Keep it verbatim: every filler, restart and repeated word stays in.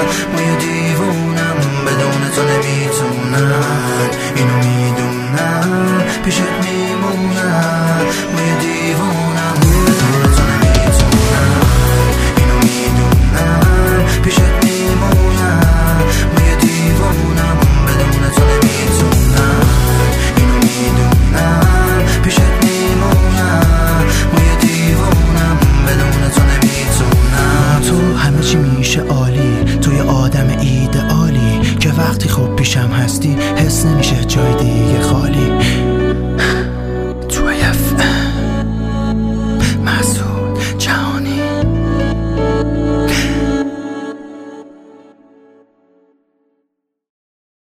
ما یه دیوونم بدون تو نمیتونم، اینو میدونم پیشت میمونم. ما یه دیوونم بدون تو نمیتونم، اینو میدونم پیشت میمونم. ما یه دیوونم بدون تو نمیتونم، اینو میدونم پیشت میمونم. ما یه دیوونم بدون تو نمیتونم. تو همه چی میشه عالی، تو یه آدم ایدئالی که وقتی خب پیشم هستی حس نمیشه جای دیگه خالی.